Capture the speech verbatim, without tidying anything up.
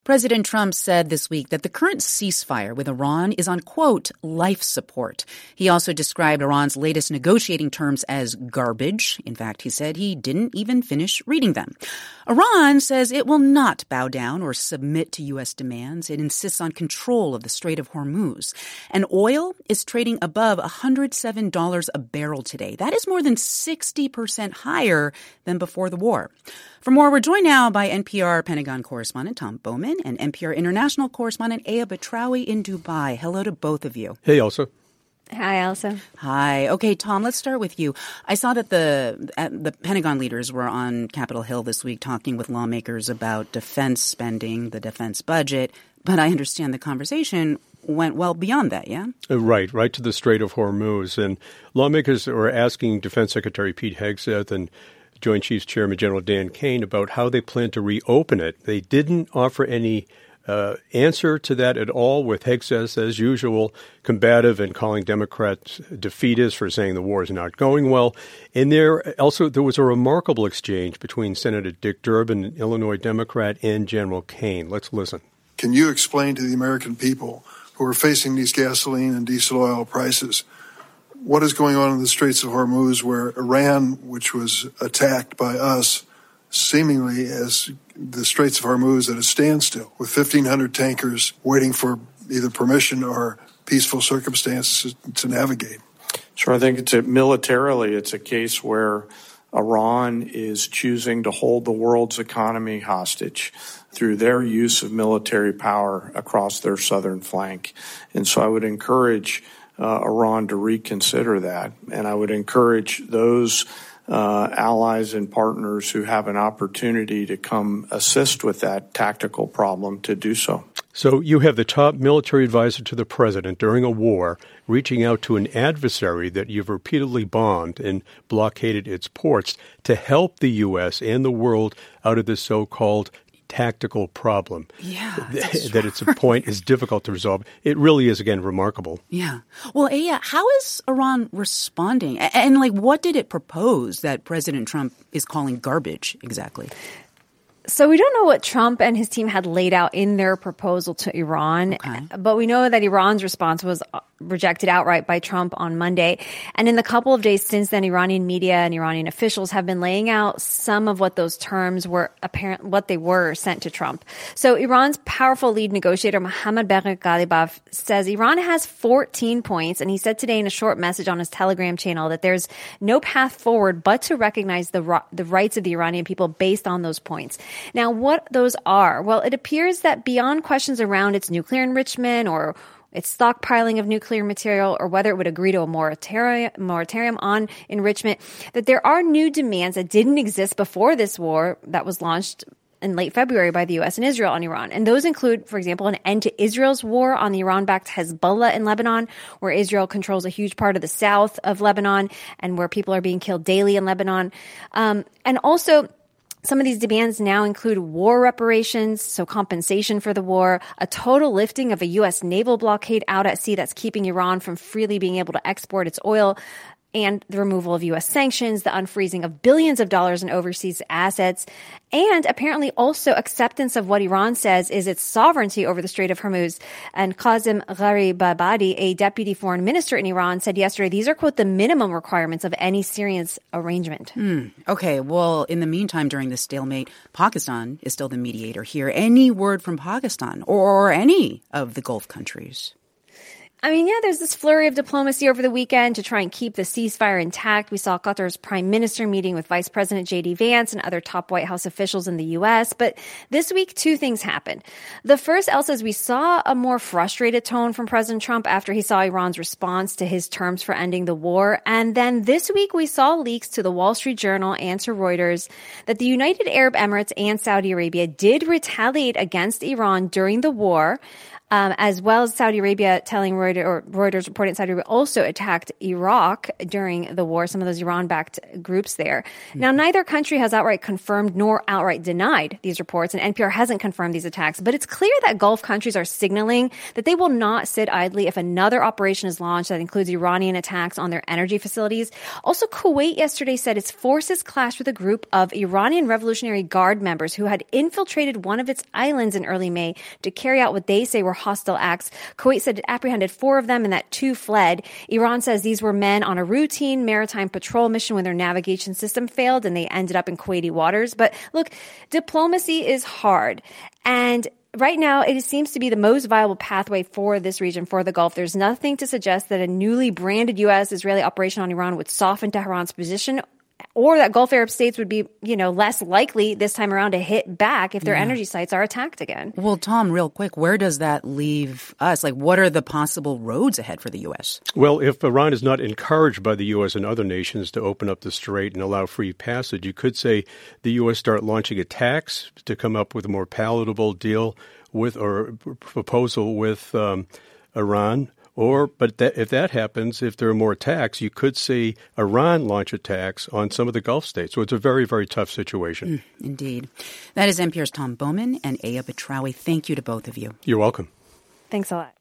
President Trump said this week that the current ceasefire with Iran is on, quote, life support. He also described Iran's latest negotiating terms as garbage. In fact, he said he didn't even finish reading them. Iran says it will not bow down or submit to U S demands. It insists on control of the Strait of Hormuz. And oil is trading above one hundred seven dollars a barrel today. That is more than sixty percent higher than before the war. For more, we're joined now by N P R Pentagon correspondent Tom Bowman and N P R international correspondent Aya Batrawi in Dubai. Hello to both of you. Hey, Elsa. Hi, Elsa. Hi. Okay, Tom, let's start with you. I saw that the uh, the Pentagon leaders were on Capitol Hill this week talking with lawmakers about defense spending, the defense budget, but I understand the conversation went well beyond that, yeah? Right, right to the Strait of Hormuz. And lawmakers were asking Defense Secretary Pete Hegseth and Joint Chiefs Chairman General Dan Kane about how they plan to reopen it. They didn't offer any uh, answer to that at all, with Hegseth, as usual, combative and calling Democrats defeatists for saying the war is not going well. And there also there was a remarkable exchange between Senator Dick Durbin, an Illinois Democrat, and General Kane. Let's listen. Can you explain to the American people who are facing these gasoline and diesel oil prices what is going on in the Straits of Hormuz, where Iran, which was attacked by us, seemingly as the Straits of Hormuz at a standstill, with fifteen hundred tankers waiting for either permission or peaceful circumstances to navigate? Sure. I think it's a, militarily, it's a case where Iran is choosing to hold the world's economy hostage through their use of military power across their southern flank. And so I would encourage Uh, Iran to reconsider that. And I would encourage those uh, allies and partners who have an opportunity to come assist with that tactical problem to do so. So you have the top military advisor to the president during a war reaching out to an adversary that you've repeatedly bombed and blockaded its ports to help the U S and the world out of this so-called tactical problem. Yeah. That it's a point is difficult to resolve. It really is, again, remarkable. Yeah. Well, Aya, how is Iran responding? And, and, like, what did it propose that President Trump is calling garbage exactly? So we don't know what Trump and his team had laid out in their proposal to Iran, okay. but we know that Iran's response was rejected outright by Trump on Monday. And in the couple of days since then, Iranian media and Iranian officials have been laying out some of what those terms were apparent, what they were sent to Trump. So Iran's powerful lead negotiator, Mohammad Bagher Ghalibaf, says Iran has fourteen points. And he said today in a short message on his Telegram channel that there's no path forward but to recognize the, the rights of the Iranian people based on those points. Now, what those are? Well, it appears that beyond questions around its nuclear enrichment or its stockpiling of nuclear material, or whether it would agree to a moratorium, moratorium on enrichment, that there are new demands that didn't exist before this war that was launched in late February by the U S and Israel on Iran. And those include, for example, an end to Israel's war on the Iran-backed Hezbollah in Lebanon, where Israel controls a huge part of the south of Lebanon and where people are being killed daily in Lebanon. Um, and also, some of these demands now include war reparations, so compensation for the war, a total lifting of a U S naval blockade out at sea that's keeping Iran from freely being able to export its oil, and the removal of U S sanctions, the unfreezing of billions of dollars in overseas assets, and apparently also acceptance of what Iran says is its sovereignty over the Strait of Hormuz. And Qasem Gharibabadi, a deputy foreign minister in Iran, said yesterday these are, quote, the minimum requirements of any serious arrangement. Mm, okay, well, in the meantime, during this stalemate, Pakistan is still the mediator here. Any word from Pakistan or any of the Gulf countries? I mean, yeah, there's this flurry of diplomacy over the weekend to try and keep the ceasefire intact. We saw Qatar's prime minister meeting with Vice President J D Vance and other top White House officials in the U S. But this week, two things happened. The first, Elsa, is we saw a more frustrated tone from President Trump after he saw Iran's response to his terms for ending the war. And then this week, we saw leaks to the Wall Street Journal and to Reuters that the United Arab Emirates and Saudi Arabia did retaliate against Iran during the war. um, as well as Saudi Arabia telling Reuters, or Reuters reporting Saudi Arabia also attacked Iraq during the war, some of those Iran-backed groups there. Mm-hmm. Now, neither country has outright confirmed nor outright denied these reports, and N P R hasn't confirmed these attacks, but it's clear that Gulf countries are signaling that they will not sit idly if another operation is launched that includes Iranian attacks on their energy facilities. Also, Kuwait yesterday said its forces clashed with a group of Iranian Revolutionary Guard members who had infiltrated one of its islands in early May to carry out what they say were hostile acts. Kuwait said it apprehended four of them and that two fled. Iran says these were men on a routine maritime patrol mission when their navigation system failed and they ended up in Kuwaiti waters. But look, diplomacy is hard. And right now, it seems to be the most viable pathway for this region, for the Gulf. There's nothing to suggest that a newly branded U S-Israeli operation on Iran would soften Tehran's position, or that Gulf Arab states would be, you know, less likely this time around to hit back if their yeah. energy sites are attacked again. Well, Tom, real quick, where does that leave us? Like, what are the possible roads ahead for the U S? Well, if Iran is not encouraged by the U S and other nations to open up the strait and allow free passage, you could say the U S start launching attacks to come up with a more palatable deal with or proposal with um, Iran. Or, but that, if that happens, if there are more attacks, you could see Iran launch attacks on some of the Gulf states. So it's a very, very tough situation. Mm, indeed. That is N P R's Tom Bowman and Aya Betrawi. Thank you to both of you. You're welcome. Thanks a lot.